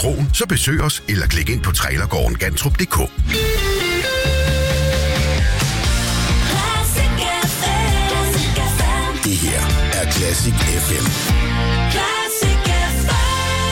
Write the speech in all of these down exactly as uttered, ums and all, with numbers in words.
kroen, så besøg os eller klik ind på trailergården gantrup punktum d k. Det her er Classic F M. Classic F M.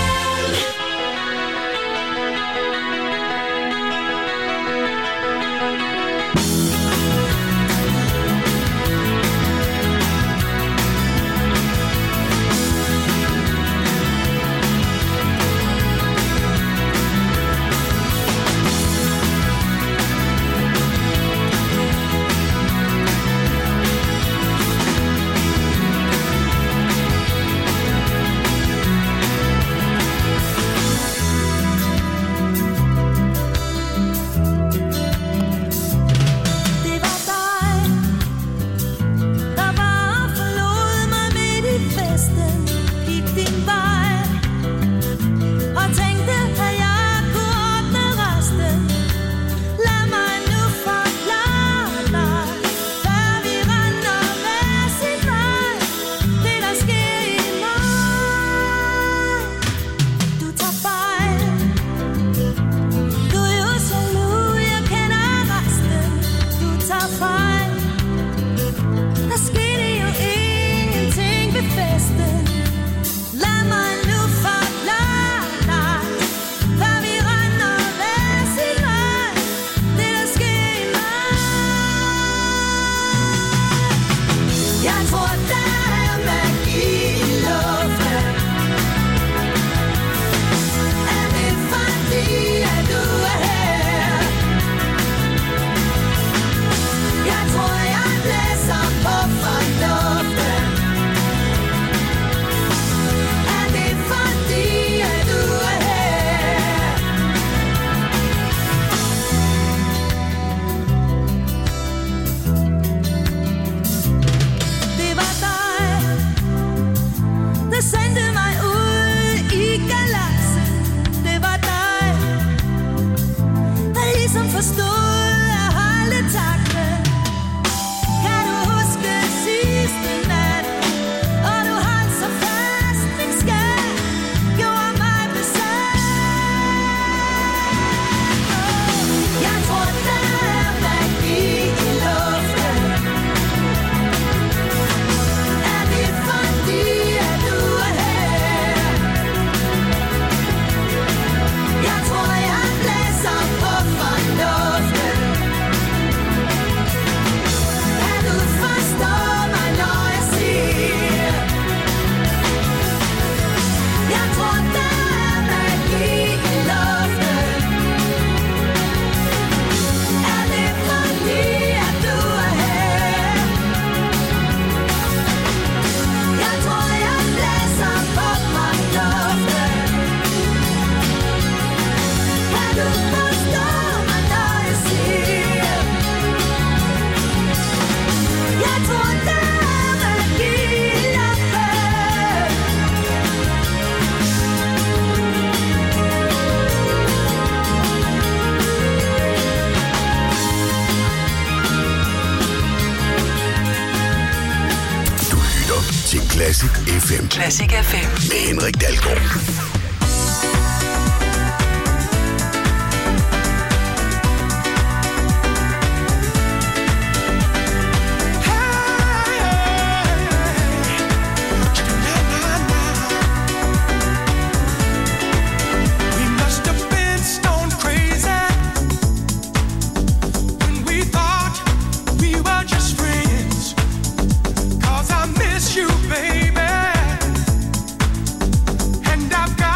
Classic F M. Classic F M. Med Henrik Dalgaard. You, baby, and I've got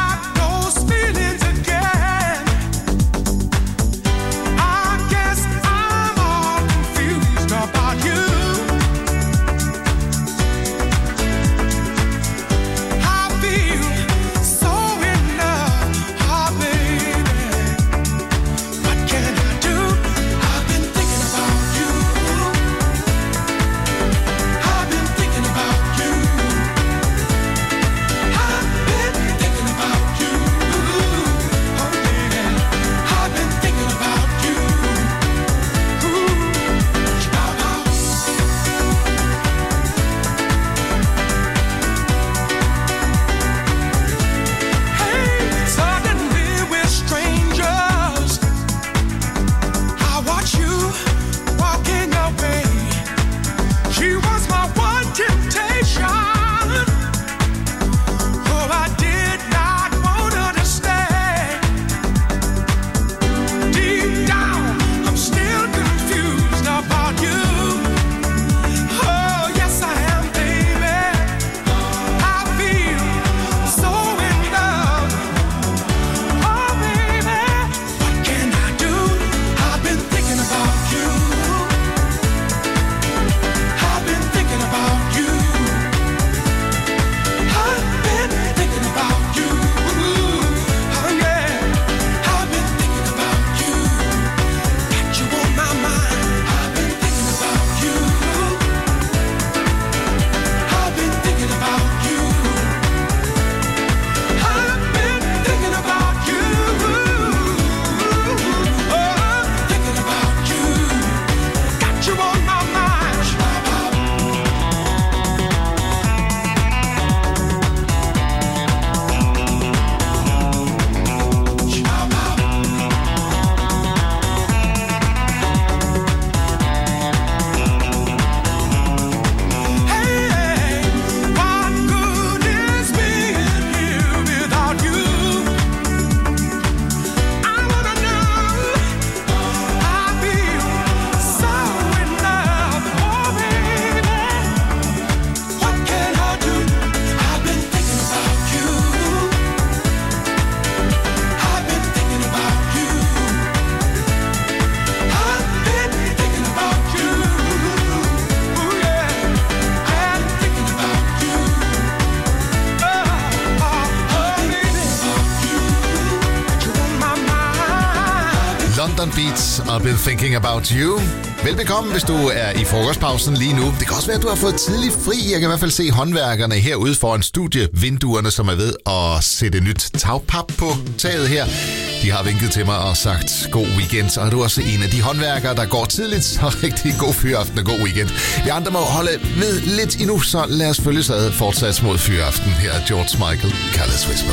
London Beats, I've been thinking about you. Velbekomme, hvis du er i frokostpausen lige nu. Det kan også være, at du har fået tidlig fri. Jeg kan i hvert fald se håndværkerne herude foran studievinduerne, som er ved at sætte nyt tagpap på taget her. De har vinket til mig og sagt god weekend, og er du også en af de håndværkere, der går tidligt, så rigtig god fyraften og god weekend. Vi andre må holde ved lidt endnu, så lad os følges ad fortsat mod fyraften. Her er George Michael, Careless Whisper.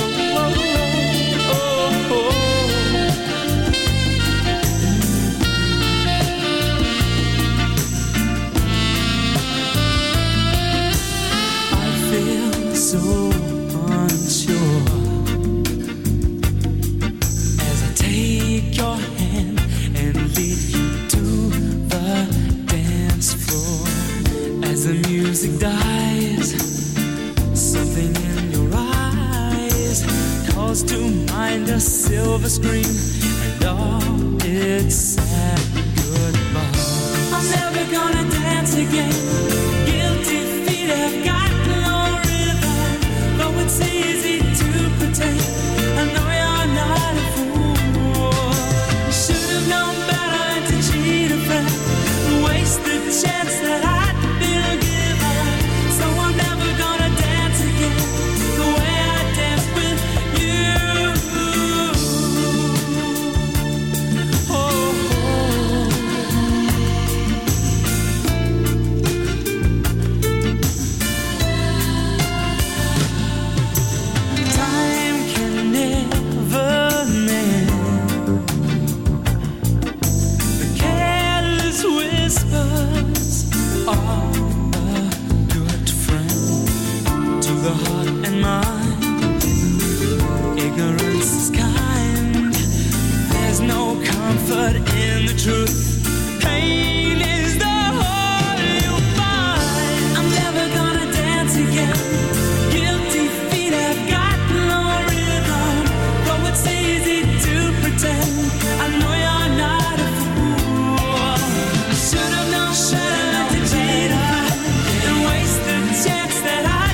So unsure as I take your hand and lead you to the dance floor. As the music dies, something in your eyes calls to mind a silver screen and all its sad goodbye. I'm never gonna dance again. Guilty feet have got it's easy to pretend. I know you're not a fool. You should have known better to cheat a friend, waste the chance that I'd been given. So I'm never gonna dance again the way I danced with you. Oh, oh. The heart and mind, ignorance is kind. There's no comfort in the truth. Pain is the whole you'll find. I'm never gonna dance again. Guilty feet have got no rhythm. Though it's easy to pretend, I know you're not a fool. I should have known better to cheat and waste the chance that I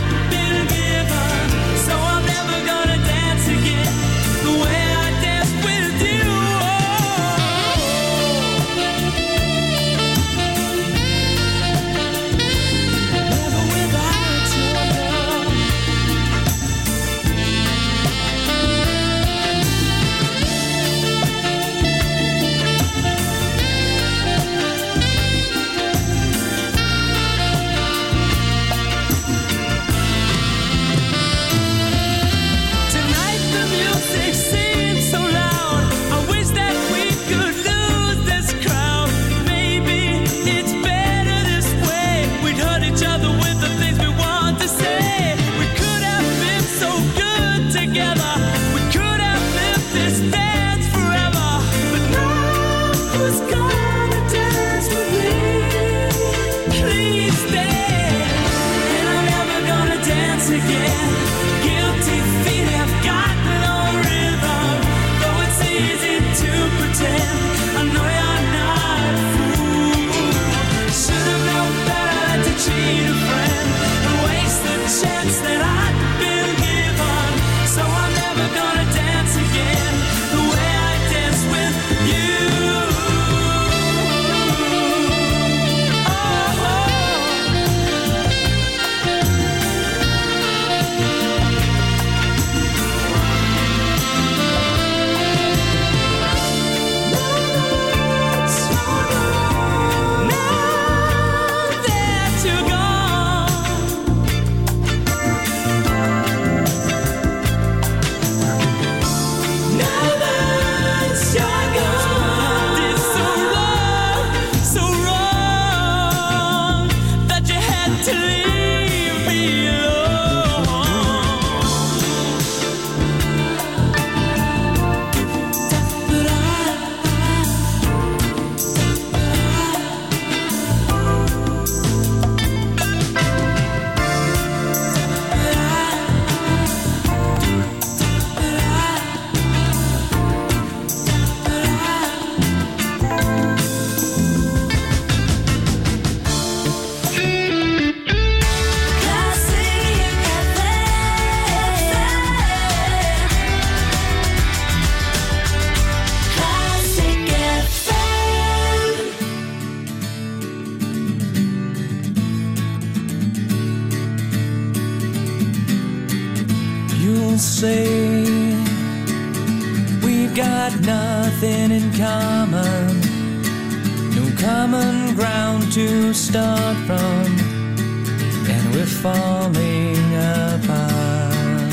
got nothing in common, no common ground to start from, and we're falling apart.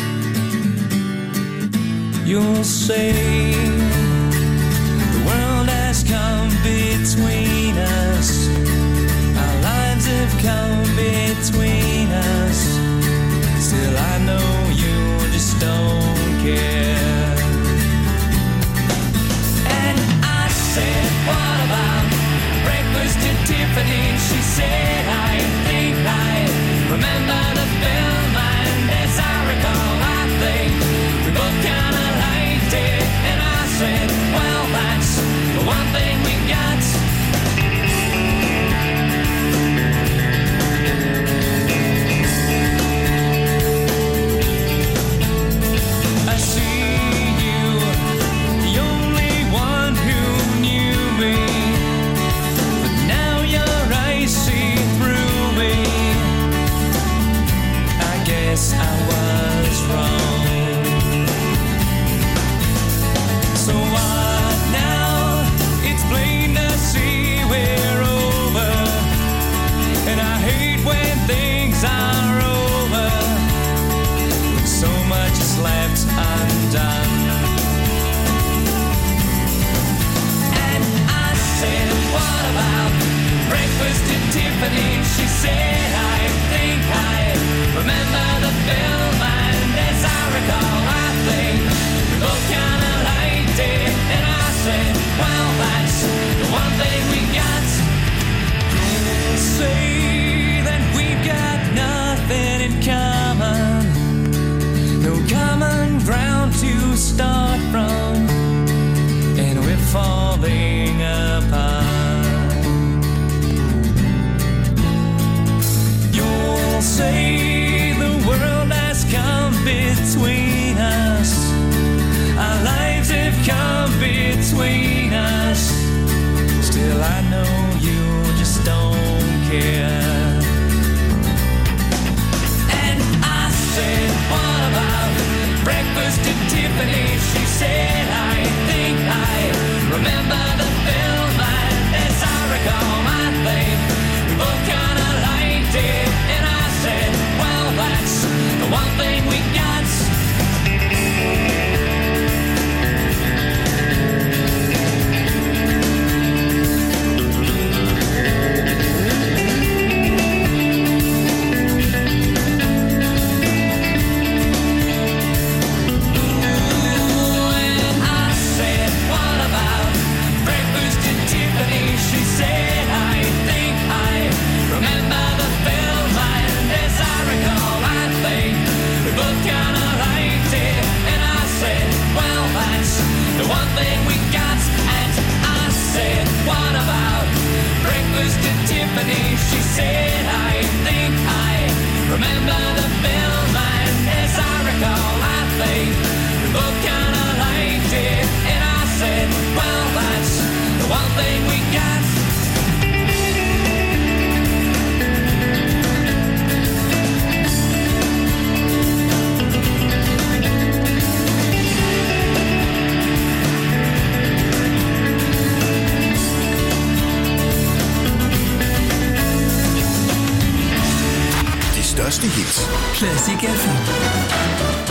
You'll say the world has come between us, our lives have come between us. Still I know you just don't care. And I said, what about breakfast at Tiffany? She said, I think I remember the film, and as I recall, I think we both kinda liked it. And I said, well, that's the one thing we got. I see you, the only one who knew me, but now your eyes see through me. I guess I was wrong. So what now? It's plain to see we're over, and I hate when things are over, when so much is left undone. And I said, what about breakfast at Tiffany? She said, I think I remember the film, and as I recall, I think we both kinda liked it. And I said, well, that's the one thing we got. You'll say that we've got nothing in common, no common ground to start from, and we're falling apart. You'll say the world has come between us, our lives have come between us. Still I know you just don't care. And I said, what about breakfast at Tiffany? She said, I think I remember the film, and as I recall, I think we both kinda liked it. And I said, well, that's the one thing we got. She said, I think I remember the film, and as I recall, I think we both kinda liked it. And I said, well, that's the one thing we got. Største hits. Classic F M.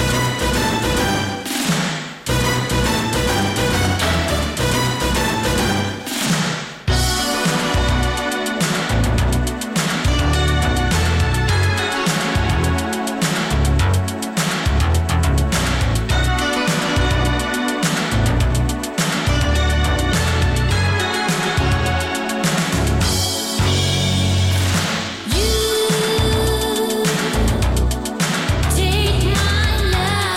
Take my love.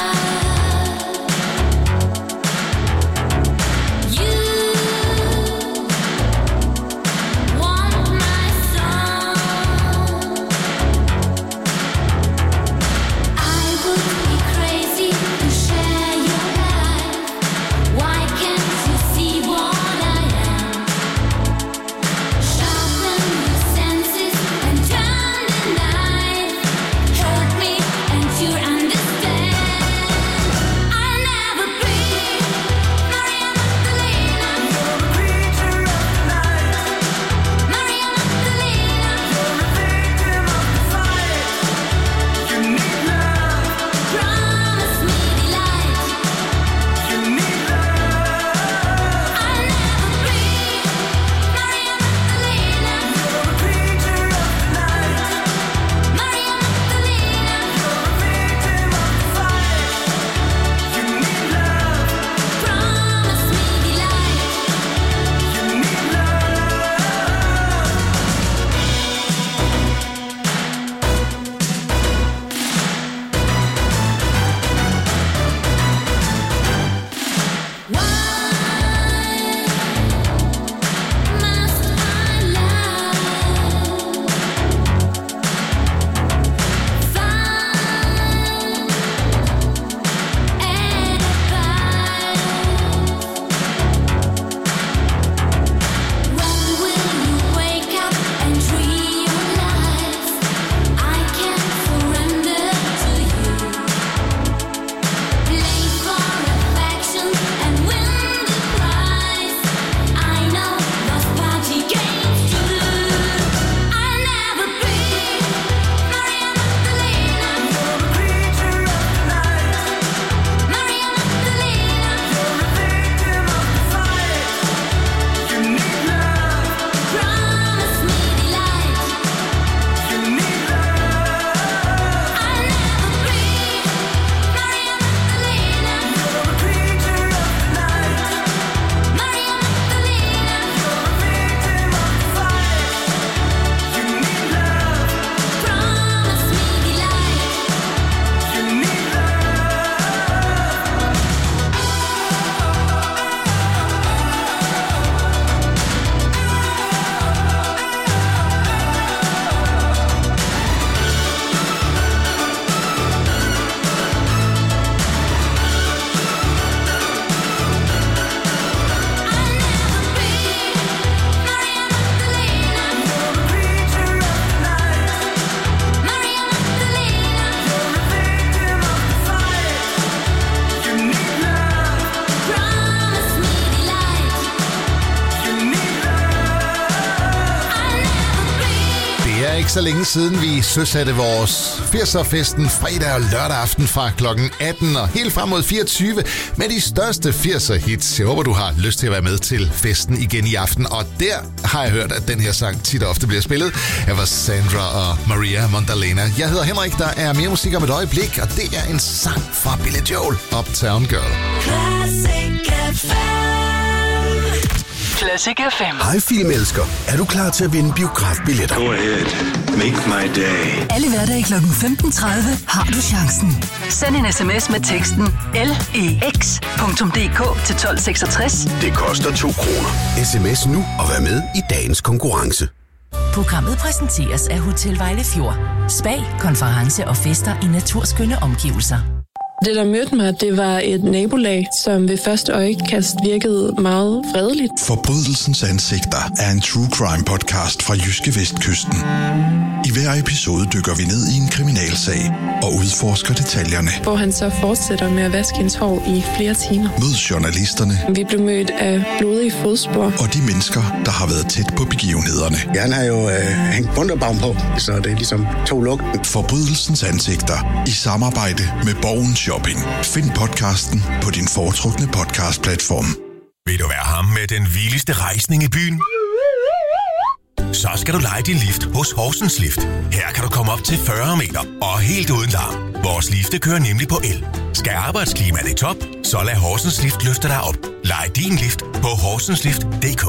ikke så længe siden, vi søsatte vores firser-festen fredag og lørdag aften fra klokken atten og helt frem mod fireogtyve med de største firser-hits. Jeg håber, du har lyst til at være med til festen igen i aften, og der har jeg hørt, at den her sang tit og ofte bliver spillet. Jeg var Sandra og Maria Magdalena. Jeg hedder Henrik, der er mere musik om et øjeblik, og det er en sang fra Billy Joel, Uptown Girl. Classic F M. Classic F M. Hej filmelsker. Er du klar til at vinde biografbilletter? Go ahead. Make my day. Alle hverdage klokken femten tredive har du chancen. Send en sms med teksten L E X punktum D K til tolv seksogtres. Det koster to kroner. Sms nu og vær med i dagens konkurrence. Programmet præsenteres af Hotel Vejle Fjord. Spa, konference og fester i naturskønne omgivelser. Det, der mødte mig, det var et nabolag, som ved første øjekast virkede meget fredeligt. Forbrydelsens ansigter er en true crime podcast fra Jyske Vestkysten. I hver episode dykker vi ned i en kriminalsag og udforsker detaljerne. Hvor han så fortsætter med at vaske hendes hår i flere timer. Mød journalisterne. Vi blev mødt af blodige fodspor. Og de mennesker, der har været tæt på begivenhederne. Han har jo øh, hængt bunderbaum på, så det er ligesom to lugten. Forbrydelsens ansigter i samarbejde med Borgen Shopping. Find podcasten på din foretrukne podcastplatform. Vil du være ham med den vildeste rejsning i byen? Så skal du leje din lift hos Horsens Lift. Her kan du komme op til fyrre meter og helt uden larm. Vores lifte kører nemlig på el. Skal arbejdsklimaet i top, så lad Horsens Lift løfte dig op. Lej din lift på horsenslift punktum d k.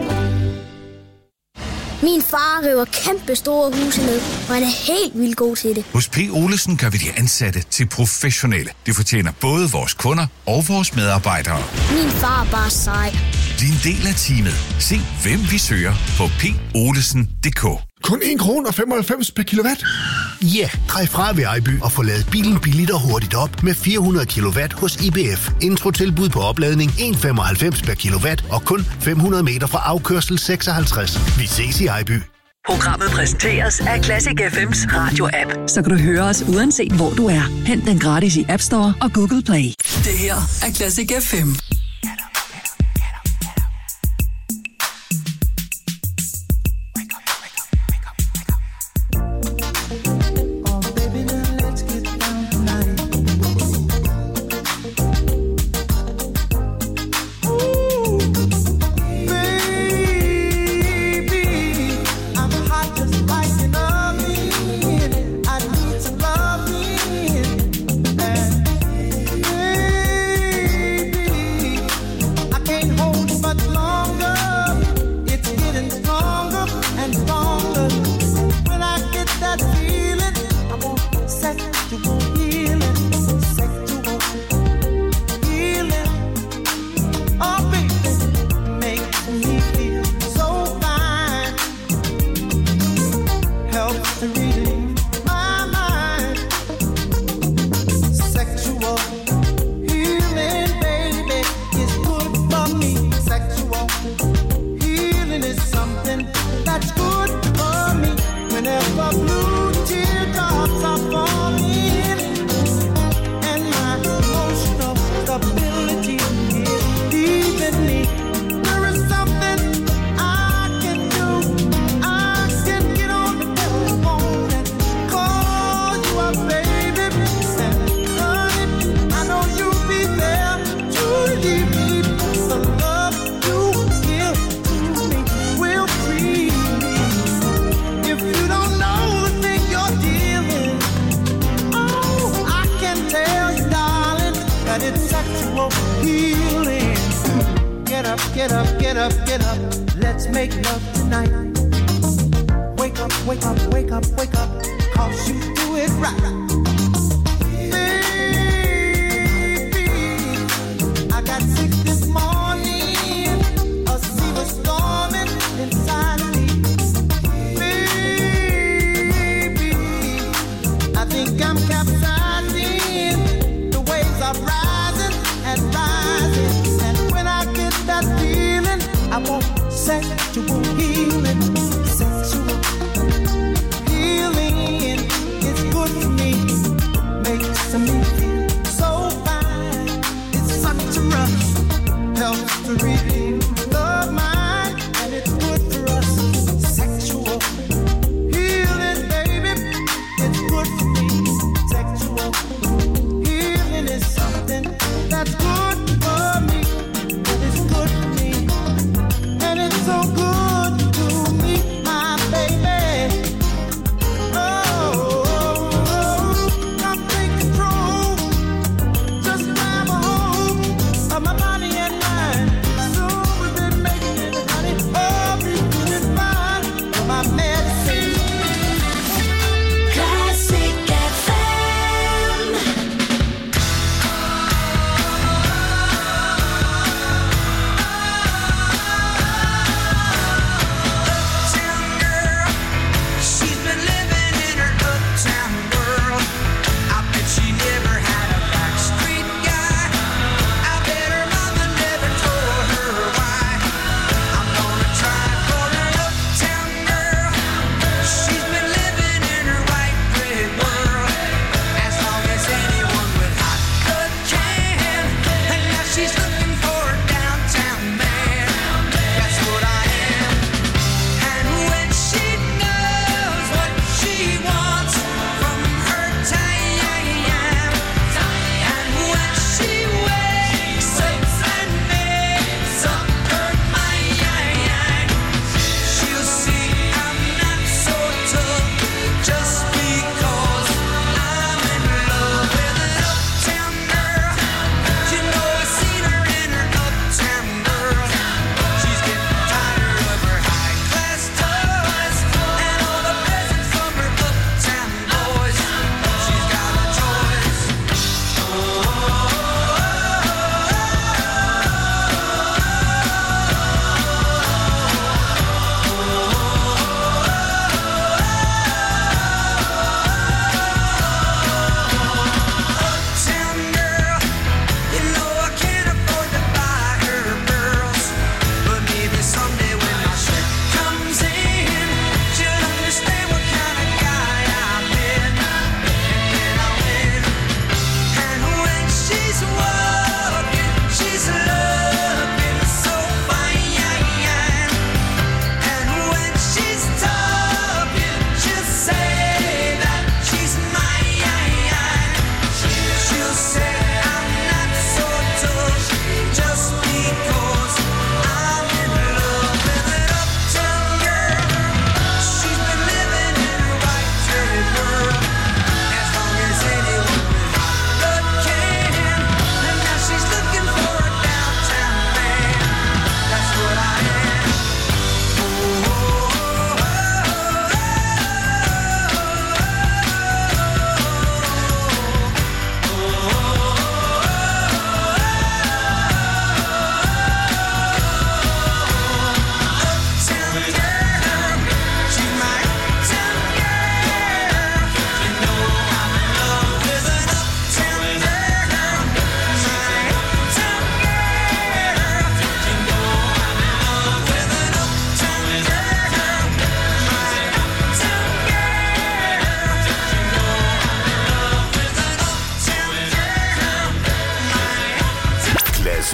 Min far river kæmpe store huse ned, og han er helt vildt god til det. Hos P. Olesen gør vi de ansatte til professionelle. Det fortjener både vores kunder og vores medarbejdere. Min far er bare sej. Din del af teamet. Se, hvem vi søger på p olesen punktum d k. Kun en krone og femoghalvfems per kilowatt? Ja, yeah, grej fra ved Ejby og få ladet bilen billigt og hurtigt op med fire hundrede kilowatt hos I B F. Introtilbud på opladning en komma femoghalvfems per kilowatt og kun fem hundrede meter fra afkørsel seksoghalvtreds. Vi ses i Ejby. Programmet præsenteres af Classic F M's radio-app, så kan du høre os uanset hvor du er. Hent den gratis i App Store og Google Play. Det her er Classic F M. Get up, get up, get up. Let's make love tonight. Wake up, wake up, wake up, wake up. Cause you do it right. Baby, I got sick this morning. A sea was storming inside of me. Baby, I think I'm capsizing. The waves are rising and rising. And when I get that feeling, I want sexual healing. Sexual healing is good for me. Makes me feel so fine. It's such a rush. Helps to redeem the mind. And it's good for us. Sexual healing.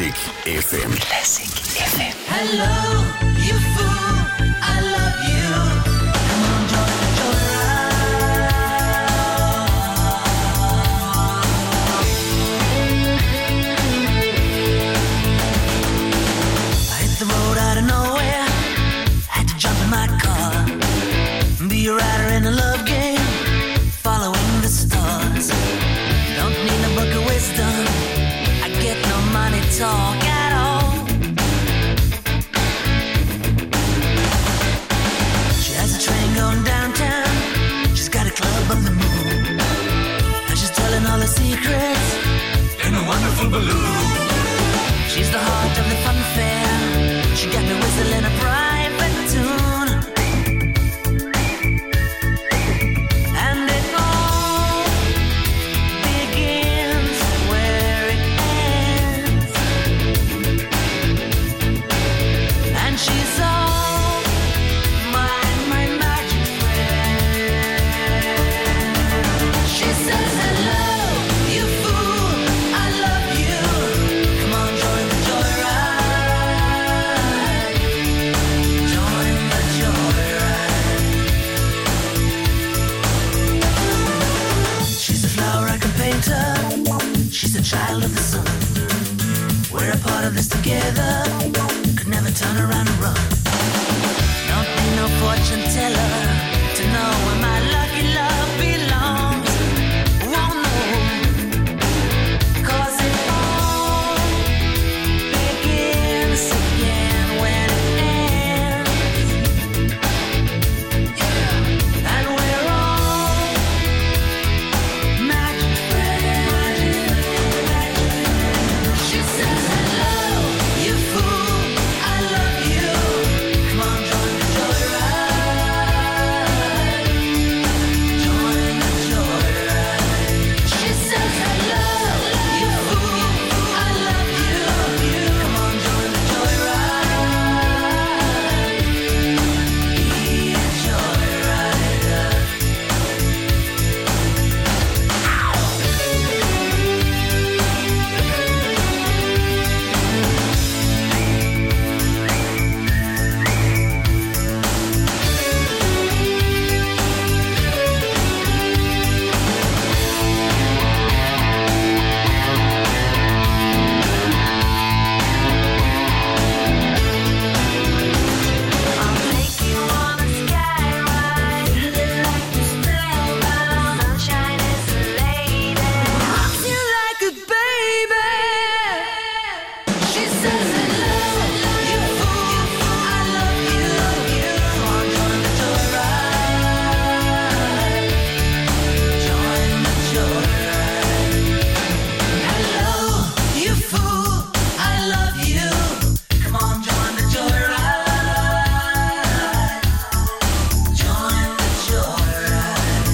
Classic F M. Classic F M. Hello, you fool, I love you. Come on, join the joyride. I hit the road out of nowhere, had to jump in my car, be a rider in a love game, following the stars. Don't need a book of wisdom, I get no money talk at all. She has a train going downtown, she's got a club on the moon, and she's telling all her secrets in a wonderful balloon. She's the heart of the fun fair, she got me whistling a private tune. And it all begins where it ends, and she's all my, my magic friend. She says, hello, you fool, I love you. Come on, join the joyride. Join the joyride. She's a flower I can paint her, she's a child of the sun. We're a part of this together, could never turn around and run. Don't need no fortune teller to know where my lucky love belongs. Won't know, 'cause it all begins again when it ends. Yeah. And we're all magic friends. She says, hello, you fool, I love you. Come on, join the joyride. Join the joyride. She says, hello, you fool, I love you. Come on, join the joyride. Be a joyrider. I'll take you on a skyride, like you spellbound. Sunshine is a lady, rocks you like a baby. She says, hello, you fool, I love you. Come on, join the joyride. Join the joyride. Hello, you fool, I love you. Come on, join the joyride. Join the joyride.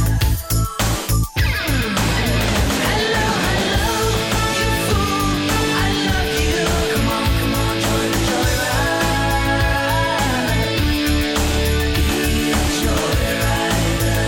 Hello, hello, you fool, I love you. Come on, come on, join the joyride. Be a joyrider.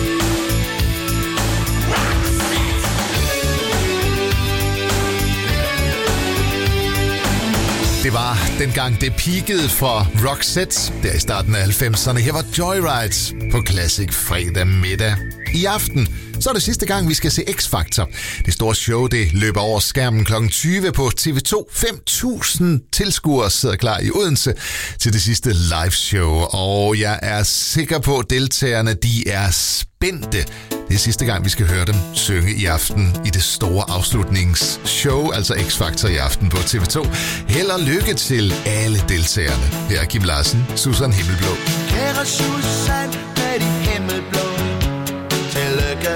Det var dengang det peakede for Roxette, der i starten af halvfemserne. Her var Joyride på Classic fredag middag. I aften, så er det sidste gang, vi skal se X-Factor. Det store show, det løber over skærmen klokken tyve på T V to. fem tusind tilskuere sidder klar i Odense til det sidste live show. Og jeg er sikker på, at deltagerne, de er spændte. Det er sidste gang, vi skal høre dem synge i aften i det store afslutningsshow, altså X-Factor i aften på T V to. Held og lykke til alle deltagerne. Her er Kim Larsen, Susan Himmelblå. Kære Susan med de himmelblå, tillykke.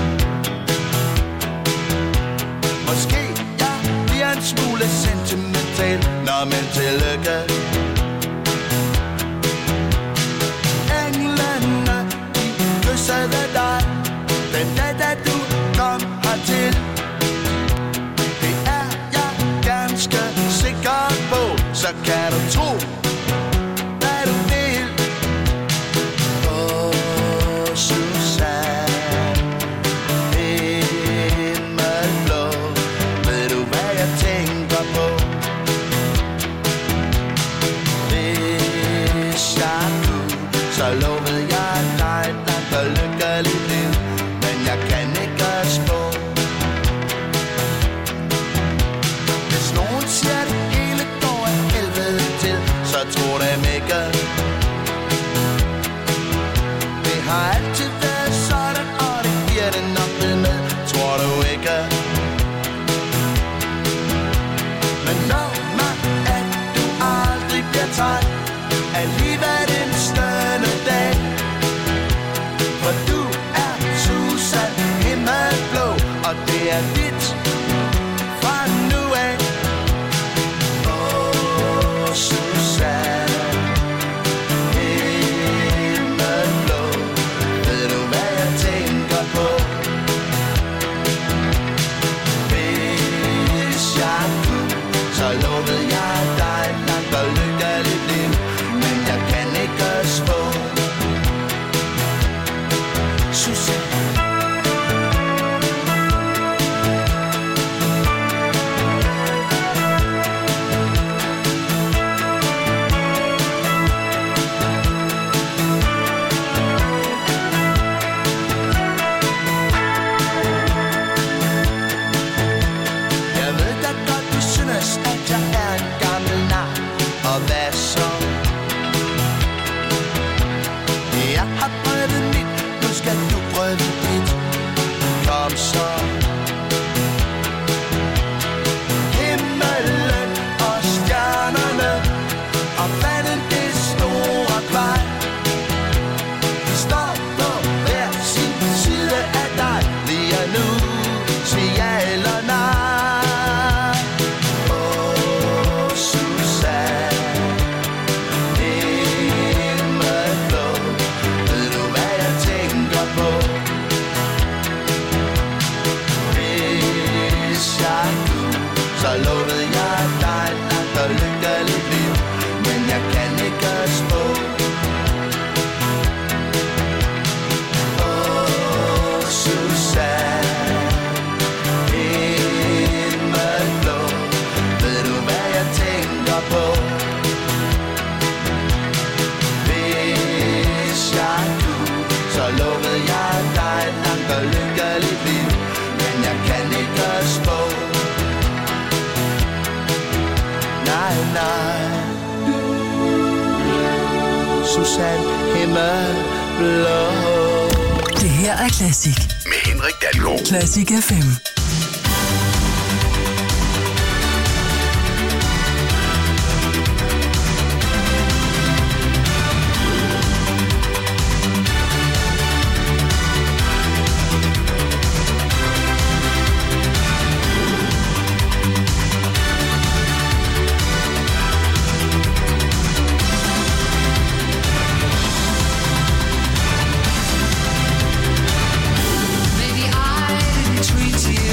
Måske jeg bliver en smule sentimental, nå men tillykke. Englene, de kyssede dig den dag, da du kom hertil. Det er jeg ganske sikker på, så kan du tro, hvad du vil. Åh, Susan, himmelblå, ved du hvad jeg tænker på? lovede jeg dig et langt og lykkeligt liv. Men jeg kan ikke spå. Susanne. Det her er Classic. Med Henrik Dalgaard. Classic F M. Maybe I didn't treat you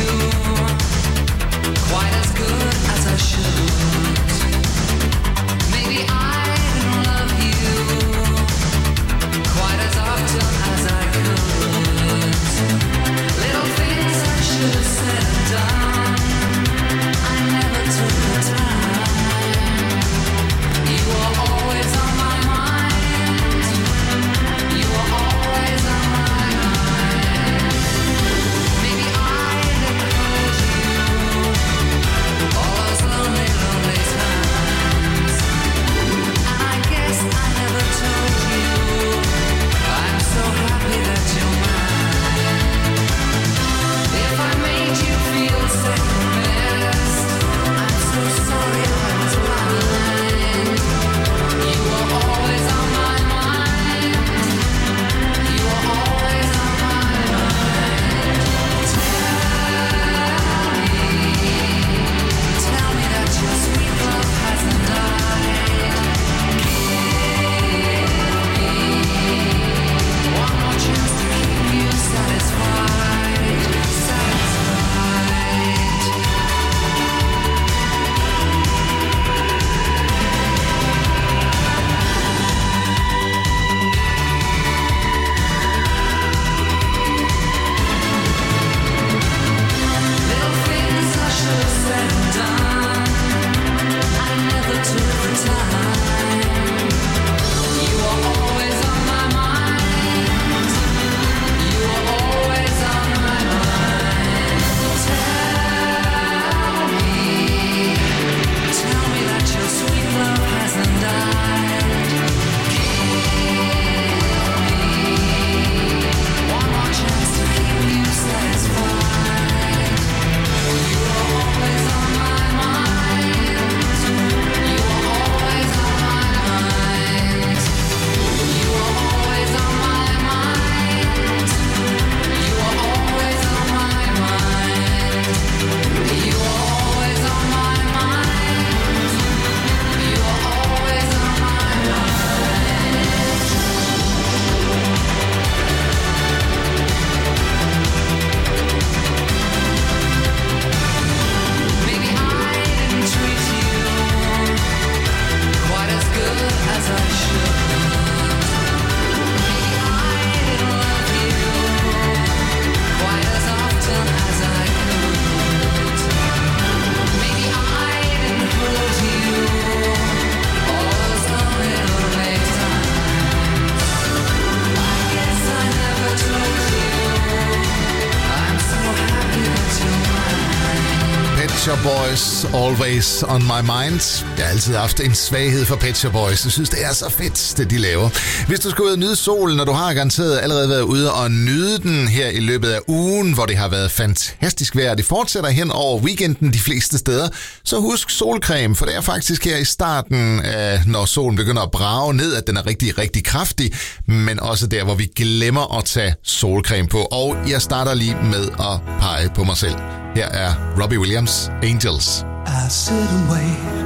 Shop Boys, Always on my mind. Jeg har altid haft en svaghed for Pet Shop Boys. Jeg synes, det er så fedt, det de laver. Hvis du skal ud og nyde solen, når du har garanteret allerede været ude og nyde den her i løbet af ugen, hvor det har været fantastisk vejr, det fortsætter hen over weekenden de fleste steder, så husk solcreme, for det er faktisk her i starten, når solen begynder at brage ned, at den er rigtig, rigtig kraftig, men også der, hvor vi glemmer at tage solcreme på. Og jeg starter lige med at pege på mig selv. Her er Robbie Williams, Angels. I sit and wait.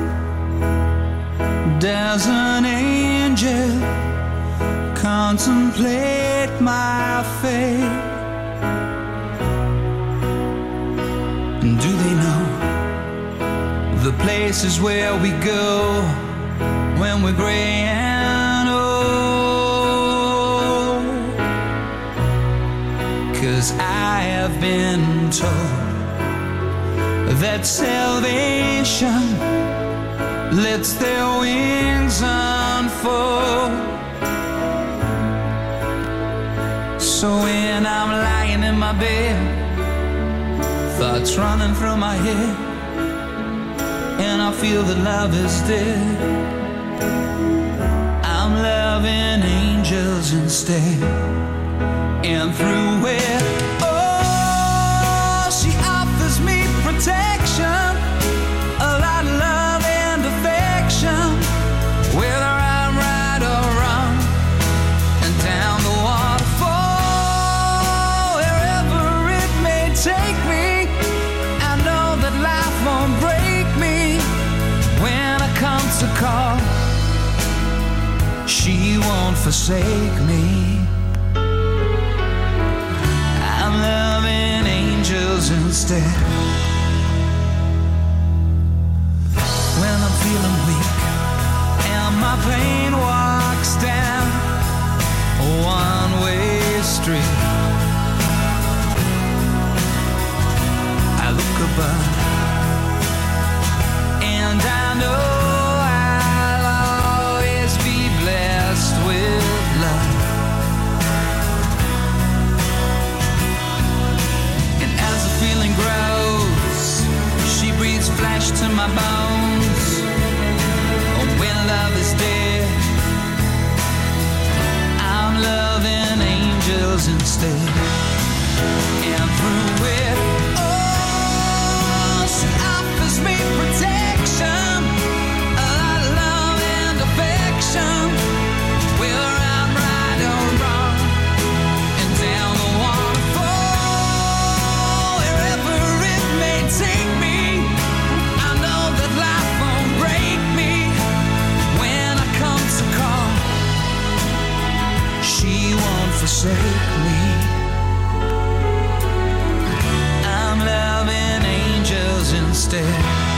Does an angel contemplate my fate? Do they know the places where we go when we're gray and old? 'Cause I have been told that salvation lets their wings unfold. So when I'm lying in my bed, thoughts running through my head, and I feel that love is dead, I'm loving angels instead. And through it, oh, she offers me protection, a lot of love and affection, whether I'm right or wrong, and down the waterfall, wherever it may take me, I know that life won't break me when I come to call. She won't forsake me. I'm loving angels instead. When I'm feeling weak and my pain walks down a one-way street, I look above and I know I'll always be blessed with love. And as the feeling grows, she breathes flesh to my bones. Oh, when love is dead, I'm loving angels instead. And through it, oh, she offers me protection, a lot of love and affection, whether I'm right or wrong, and down the waterfall, wherever it may take me, I know that life won't break me when I come to call. She won't forsake me. I'm loving angels instead.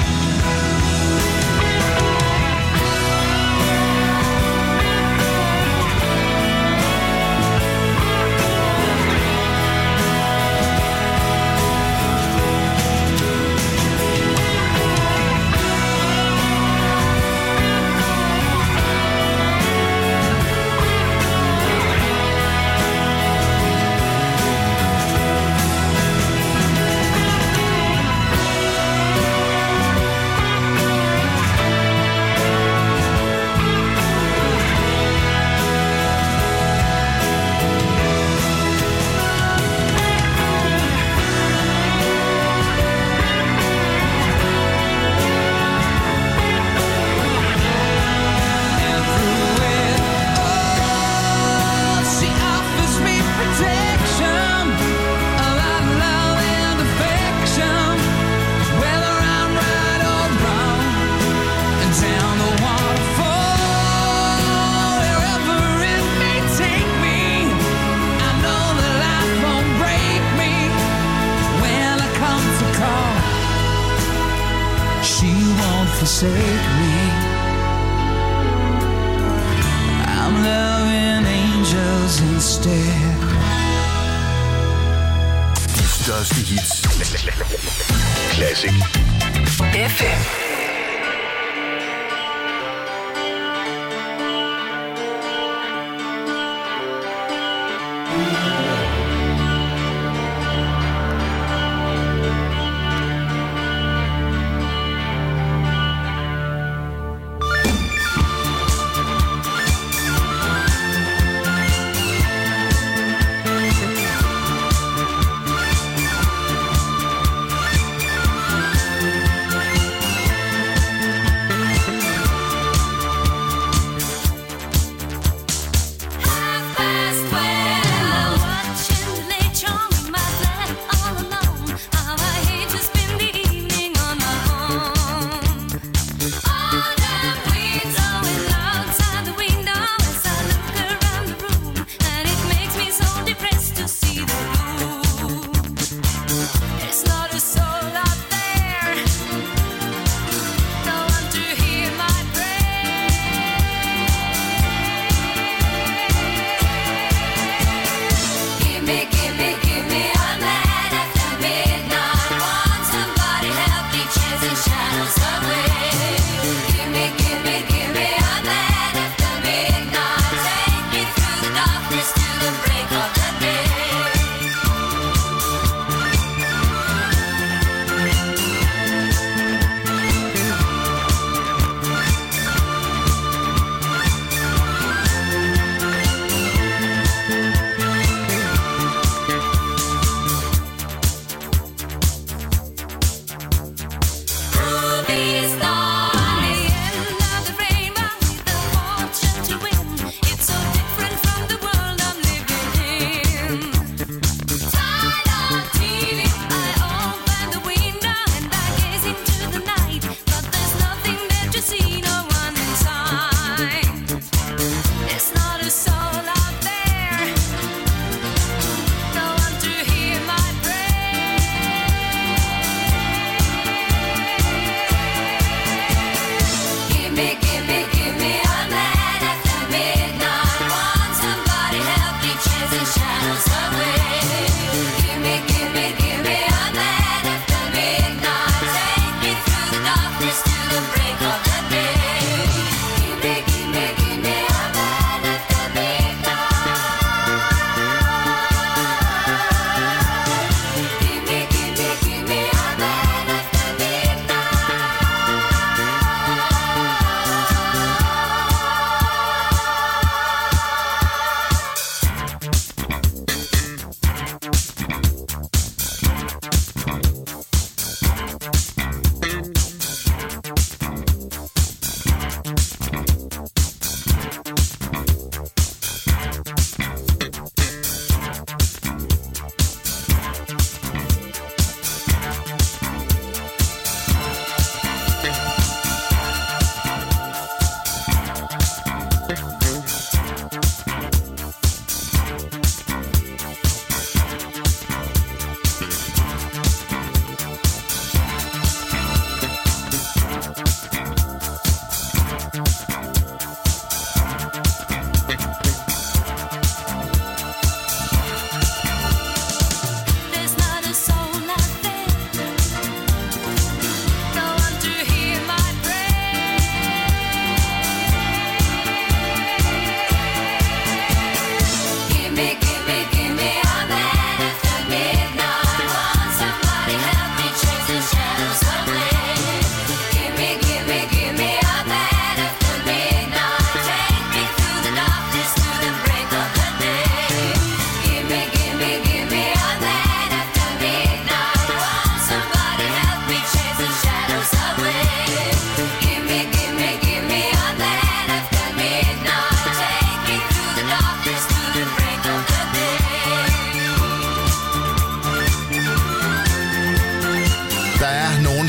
Forsake me. I'm loving angels instead. De største hits. Classic. F M.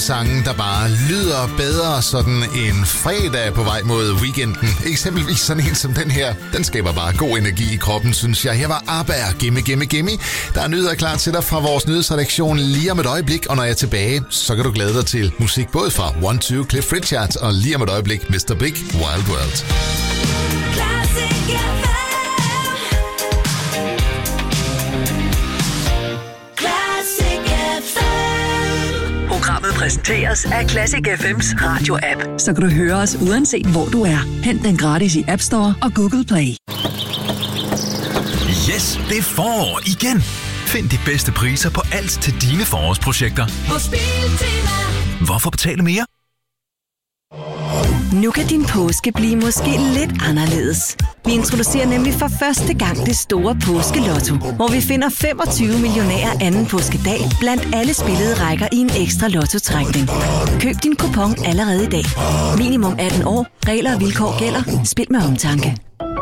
sange, der bare lyder bedre sådan en fredag på vej mod weekenden. Eksempelvis sådan en som den her. Den skaber bare god energi i kroppen, synes jeg. Her var ABBA, Gimme, Gimme, Gimme. Der er nyheder klar til dig fra vores nyhedsredaktion lige om et øjeblik. Og når jeg er tilbage, så kan du glæde dig til musik både fra one two, Cliff Richard og lige om et øjeblik mister Big, Wild World. Programmet præsenteres af Classic F M's radio-app, så kan du høre os uanset hvor du er. Hent den gratis i App Store og Google Play. Yes, det er forår igen. Find de bedste priser på alt til dine forårsprojekter. Hos Biltema. Hvorfor betale mere? Nu kan din påske blive måske lidt anderledes. Vi introducerer nemlig for første gang det store påskelotto, hvor vi finder femogtyve millionærer anden påskedag blandt alle spillede rækker i en ekstra lottotrækning. Køb din kupon allerede i dag. Minimum atten år. Regler og vilkår gælder. Spil med omtanke.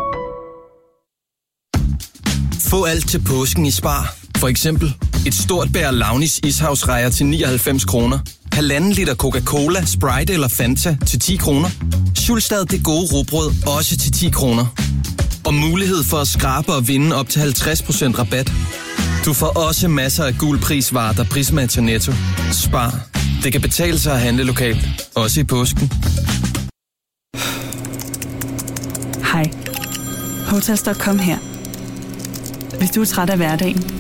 Få alt til påsken i Spar. For eksempel et stort bær Launis ishavsrejer til nioghalvfems kroner. Halvanden liter Coca-Cola, Sprite eller Fanta til ti kroner. Schulstad det gode rugbrød også til ti kroner. Og mulighed for at skrabe og vinde op til halvtreds procent rabat. Du får også masser af gul prisvarer, der prismatcher Netto. Spar. Det kan betale sig at handle lokalt. Også i påsken. Hej. Hotels punktum com her. Hvis du er træt af hverdagen,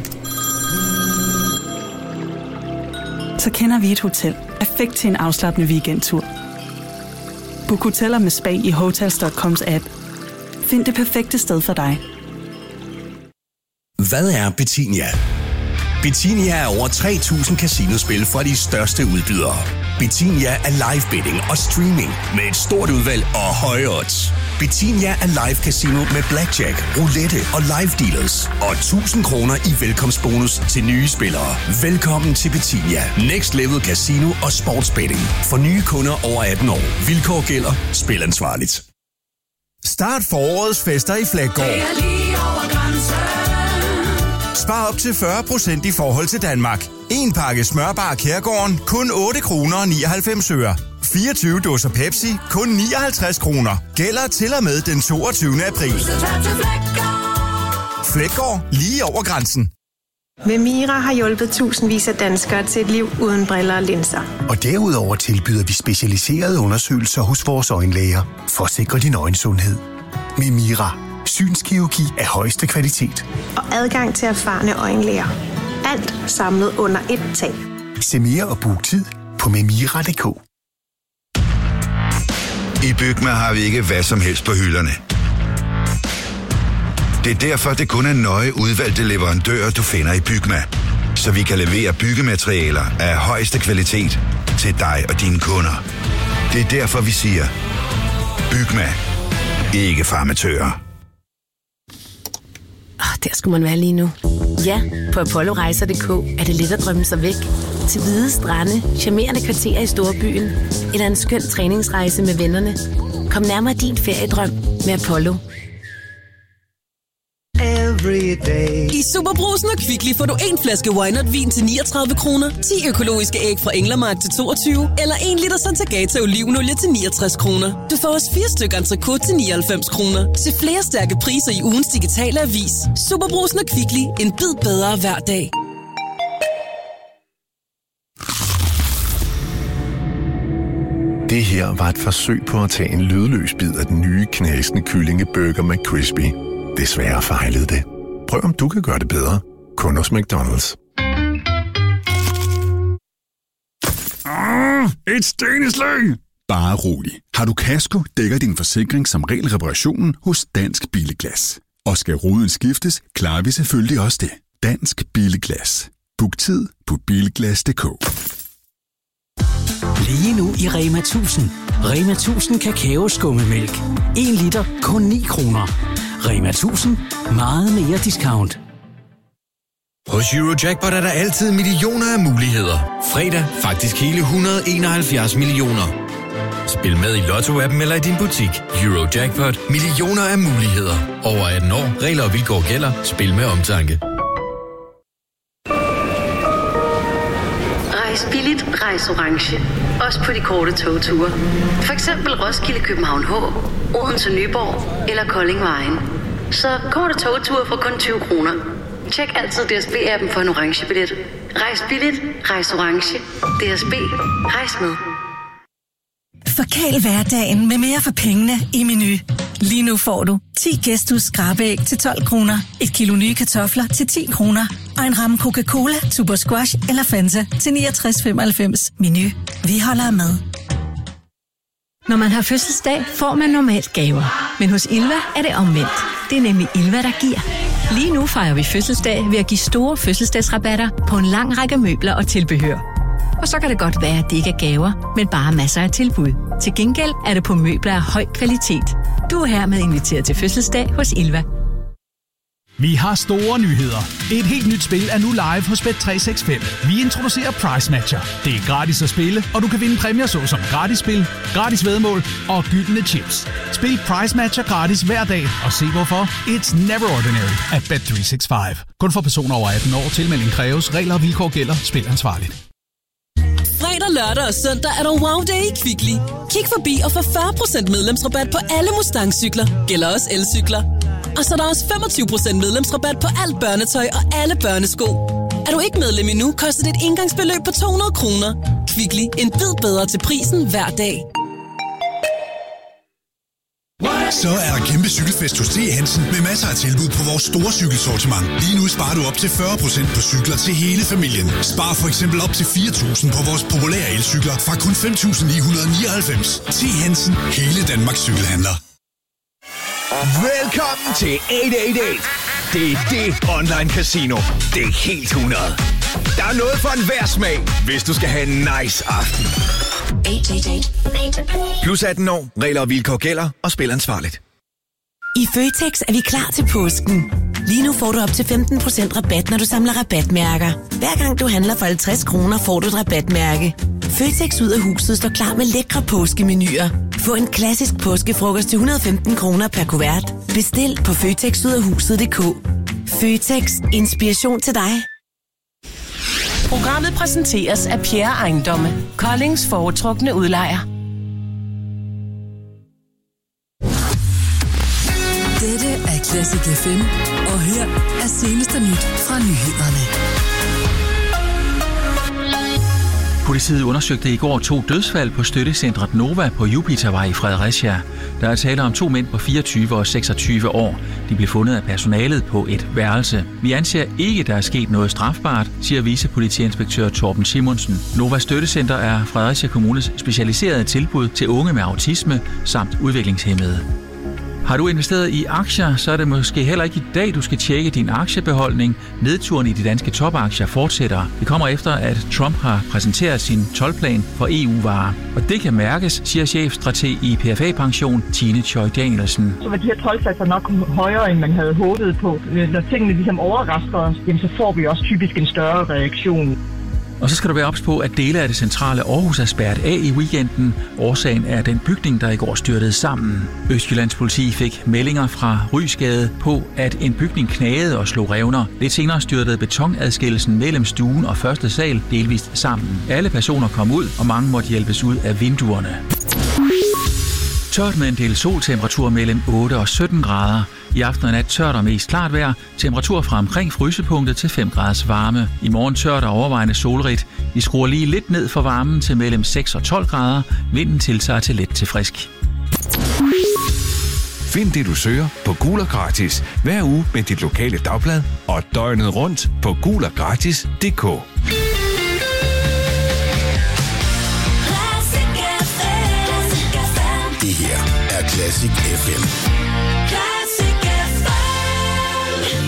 så kender vi et hotel. Perfekt til en afslappende weekendtur. Book hoteller med spa i Hotels punktum coms app. Find det perfekte sted for dig. Hvad er Betinia? Betinia er over tre tusind casinospil fra de største udbydere. Betinia er live betting og streaming med et stort udvalg og høje odds. Betinia er live casino med blackjack, roulette og live dealers. Og tusind kroner i velkomstbonus til nye spillere. Velkommen til Betinia. Next level casino og sportsbetting. For nye kunder over atten år. Vilkår gælder. Spil ansvarligt. Start forårets fester i Flækgaard. Spar op til fyrre procent i forhold til Danmark. En pakke smørbar Kærgården, kun otte kroner og nioghalvfems øre. fireogtyve dåser Pepsi, kun nioghalvtreds kroner. Gælder til og med den toogtyvende april. Flækgaard, lige over grænsen. Memira har hjulpet tusindvis af danskere til et liv uden briller og linser. Og derudover tilbyder vi specialiserede undersøgelser hos vores øjenlæger for at sikre din øjensundhed. Memira. Synskirurgi af højeste kvalitet. Og adgang til erfarne øjenlæger. Alt samlet under et tag. Se mere og book tid på memira punktum d k. I Bygma har vi ikke hvad som helst på hylderne. Det er derfor, det kun er nøje udvalgte leverandører, du finder i Bygma. Så vi kan levere byggematerialer af højeste kvalitet til dig og dine kunder. Det er derfor, vi siger, Bygma. Ikke farmatører. Oh, der skulle man være lige nu. Ja, på apollorejser punktum d k er det let at drømme sig væk. Til hvide strande, charmerende kvarterer i storbyen, eller en skøn træningsrejse med vennerne. Kom nærmere din feriedrøm med Apollo. I Superbrugsen og Kvickly får du en flaske Wynot-vin til niogtredive kroner, ti økologiske æg fra Englermark til toogtyve, eller en liter Santagata olivenolie til niogtres kroner. Du får også fire stykker entrecôte til nioghalvfems kroner. Se flere stærke priser i ugens digitale avis. Superbrugsen og Kvickly. En bid bedre hver dag. Det her var et forsøg på at tage en lydløs bid af den nye knasende kyllingeburger McCrispy. Desværre fejlede det. Prøv om du kan gøre det bedre. Kun hos McDonald's. Ah, et steneslag! Bare rolig. Har du kasko, dækker din forsikring som regel reparationen hos Dansk Billeglas. Og skal ruden skiftes, klarer vi selvfølgelig også det. Dansk Billeglas. Book tid på bilglas punktum d k. Lige nu i Rema tusind. Rema tusind kakaoskummemælk. en liter kun ni kroner. Rema tusind. Meget mere discount. Hos Eurojackpot er der altid millioner af muligheder. Fredag faktisk hele et hundrede og enoghalvfjerds millioner. Spil med i Lotto-appen eller i din butik. Eurojackpot. Millioner af muligheder. Over atten år. Regler og vilkår gælder. Spil med omtanke. Rejs billigt. rejse orange. Også på de korte togture. For eksempel Roskilde, København H, Odense, Nyborg eller Kolding Vejen. Så korte togture for kun tyve kroner. Tjek altid D S B-appen for en orange billet. Rejs billigt, rejs orange. D S B, rejs med. Forkæl hverdagen med mere for pengene i Menu. Lige nu får du ti Gæstus skrabeæg til tolv kroner, et kilo nye kartofler til ti kroner og en ramme Coca-Cola, Super Squash eller Fanta til niogtres femoghalvfems. Menu. Vi holder med. Når man har fødselsdag, får man normalt gaver. Men hos Ilva er det omvendt. Det er nemlig Ilva, der giver. Lige nu fejrer vi fødselsdag ved at give store fødselsdagsrabatter på en lang række møbler og tilbehør. Og så kan det godt være, at det ikke er gaver, men bare masser af tilbud. Til gengæld er det på møbler af høj kvalitet. Du er hermed inviteret til fødselsdag hos Ilva. Vi har store nyheder. Et helt nyt spil er nu live hos Bet tre seks fem. Vi introducerer Price Matcher. Det er gratis at spille, og du kan vinde præmier såsom gratis spil, gratis væddemål og gyldne chips. Spil Price Matcher gratis hver dag, og se hvorfor. It's never ordinary at Bet tre seks fem. Kun for personer over atten år. Tilmelding kræves. Regler og vilkår gælder. Spil ansvarligt. Fredag, lørdag og søndag er der Wow Day i Kvickly. Kig forbi og få fyrre procent medlemsrabat på alle Mustang-cykler. Gælder også elcykler. Og så er der også femogtyve procent medlemsrabat på alt børnetøj og alle børnesko. Er du ikke medlem endnu, koster det et engangsbeløb på to hundrede kroner. Kvickly, en bid bedre til prisen hver dag. Så er der kæmpe cykelfest hos T. Hansen med masser af tilbud på vores store cykelsortiment. Lige nu sparer du op til fyrre procent på cykler til hele familien. Spar for eksempel op til fire tusind på vores populære elcykler fra kun fem tusind ni hundrede nioghalvfems. T. Hansen, hele Danmarks cykelhandler. Velkommen til otte otte otte. Det er det online casino. Det er helt hundrede. Der er noget for enhver smag, hvis du skal have en nice aften. Plus atten år, regler og vilkår gælder, og spil ansvarligt. I Føtex er vi klar til påsken. Lige nu får du op til femten procent rabat, når du samler rabatmærker. Hver gang du handler for halvtreds kroner, får du et rabatmærke. Føtex ud af huset står klar med lækre påskemenuer. Få en klassisk påskefrokost til et hundrede og femten kroner per kuvert. Bestil på føtex ud af huset punktum d k. Føtex. Inspiration til dig. Programmet præsenteres af Pierre Ejendomme, Koldings foretrukne udlejer. Dette er Classic F M, og her er seneste nyt fra nyhederne. Politiet undersøgte i går to dødsfald på støttecentret Nova på Jupitervej i Fredericia. Der er tale om to mænd på fireogtyve og seksogtyve år. De blev fundet af personalet på et værelse. Vi anser ikke, der er sket noget strafbart, siger vicepolitiinspektør Torben Simonsen. Nova Støttecenter er Fredericia Kommunes specialiserede tilbud til unge med autisme samt udviklingshæmmede. Har du investeret i aktier, så er det måske heller ikke i dag, du skal tjekke din aktiebeholdning. Nedturen i de danske topaktier fortsætter. Det kommer efter, at Trump har præsenteret sin toldplan for E U-varer. Og det kan mærkes, siger chefstrateg i P F A-pension, Tine Choi Danielsen. Så var de her toldsatser nok højere, end man havde håbet på. Når tingene ligesom overrasker os, jamen, så får vi også typisk en større reaktion. Og så skal du være ops på, at dele af det centrale Aarhus er spærret af i weekenden. Årsagen er den bygning, der i går styrtede sammen. Østjyllands politi fik meldinger fra Rysgade på, at en bygning knagede og slog revner. Lidt senere styrtede betonadskillelsen mellem stuen og første sal delvist sammen. Alle personer kom ud, og mange måtte hjælpes ud af vinduerne. Tørt med en del soltemperatur mellem otte og sytten grader. I aften og nat tørt og mest klart vejr. Temperatur fra omkring frysepunktet til fem graders varme. I morgen tørt og overvejende solrigt. Vi skruer lige lidt ned for varmen til mellem seks og tolv grader. Vinden tiltager til let til frisk. Find det, du søger på Gul og Gratis. Hver uge med dit lokale dagblad og døgnet rundt på gul og gratis punktum d k. Det her er Classic F M. Classic F M.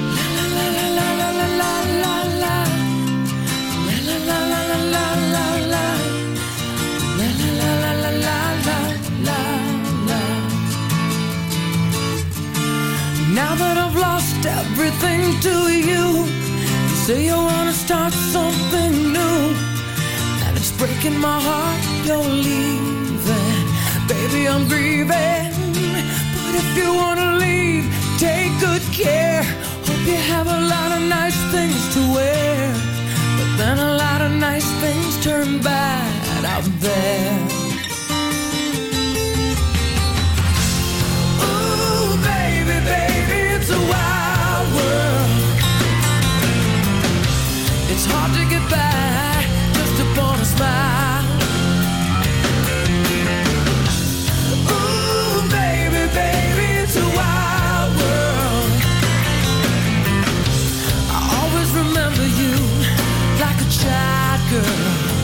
Now that I've lost everything to you, you say you wanna start something new, and it's breaking my heart you're leaving. Baby, I'm grieving, but if you wanna leave, take good care. Hope you have a lot of nice things to wear, but then a lot of nice things turn and bad out there. Ooh, baby, baby, it's a wild world. It's hard to get by just upon a smile. Ooh, baby, baby, it's a wild world. I always remember you like a child girl.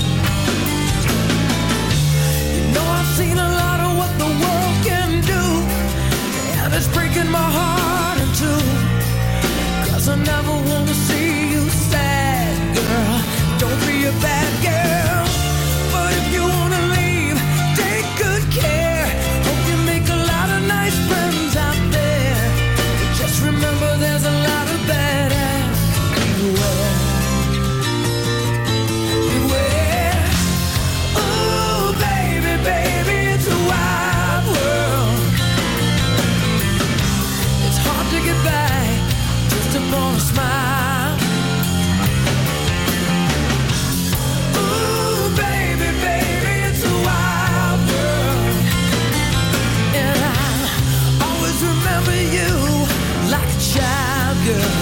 You know I've seen a lot of what the world can do, and it's breaking my heart in two. 'Cause I never wanna see you sad, girl. Don't be a bad girl. But if you wanna leave, take good care. Hope you make a lot of nice friends out there. Just remember there's a lot of bad ass everywhere. Beware. Ooh, baby, baby, it's a wild world. It's hard to get by just upon a smile. Ooh, baby, baby, it's a wild world. And I always remember you like a child girl.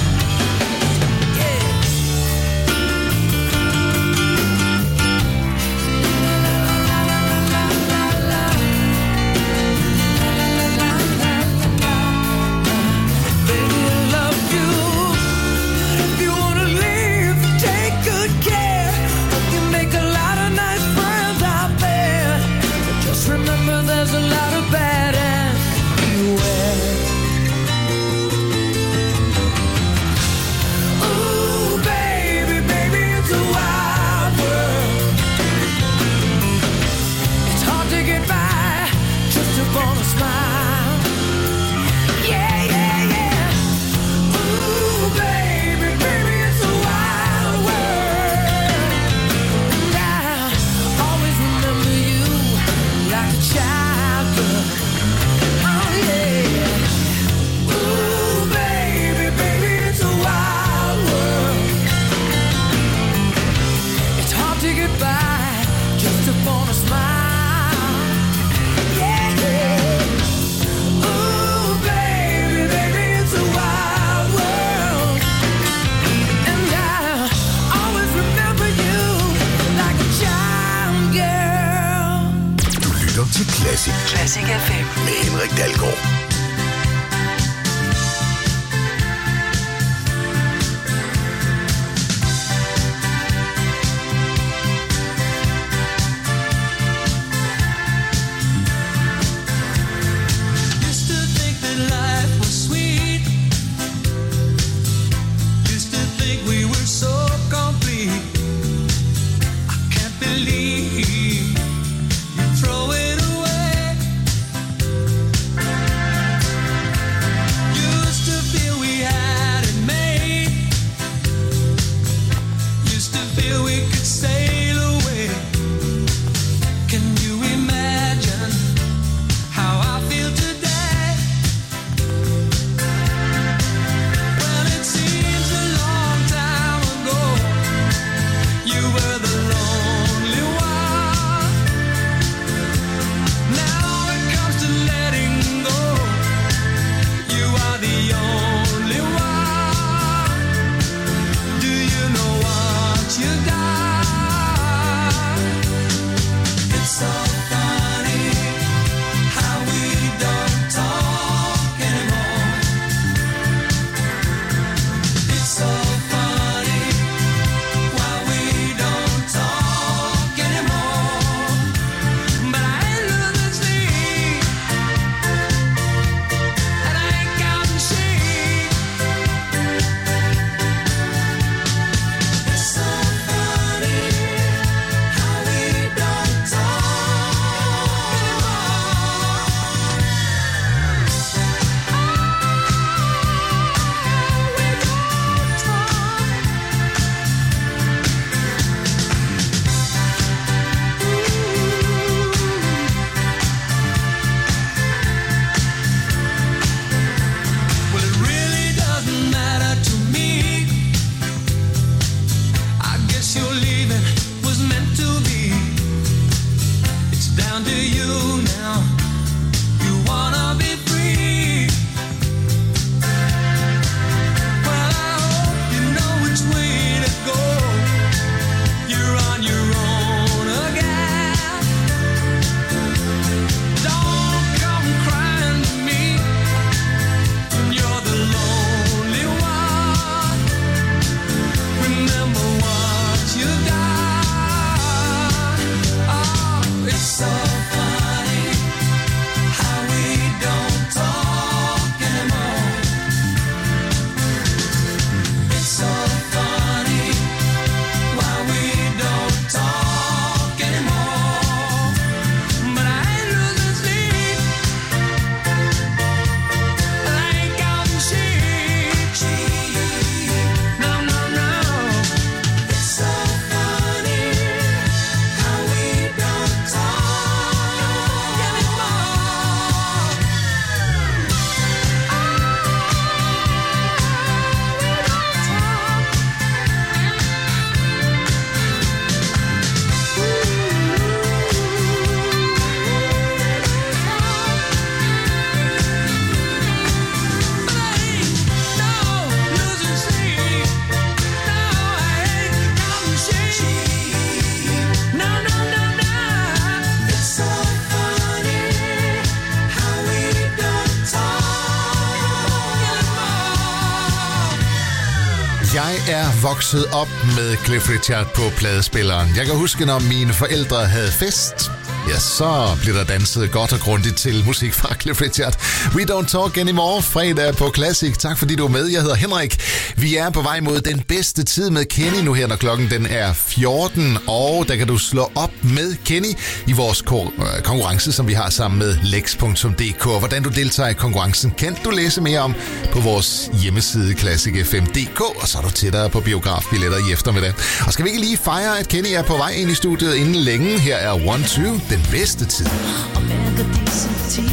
Classic. Classic F M. Med Henrik Dahlgaard. Throw it away. Jeg er vokset op med Cliff Richard på pladespilleren. Jeg kan huske, når mine forældre havde fest, ja, så blev der danset godt og grundigt til musik fra Cliff Richard. We Don't Talk Anymore, fredag på Classic. Tak fordi du er med. Jeg hedder Henrik. Vi er på vej mod den bedste tid med Kenny nu her, når klokken den er fjorten. Og der kan du slå op med Kenny i vores konkurrence, som vi har sammen med lex punktum d k. Hvordan du deltager i konkurrencen, kan du læse mere om på vores hjemmeside classic f m punktum d k. Og så er du tættere på biografbilletter i eftermiddag. Og skal vi ikke lige fejre, at Kenny er på vej ind i studiet inden længe? Her er One Two, den bedste tid. America decency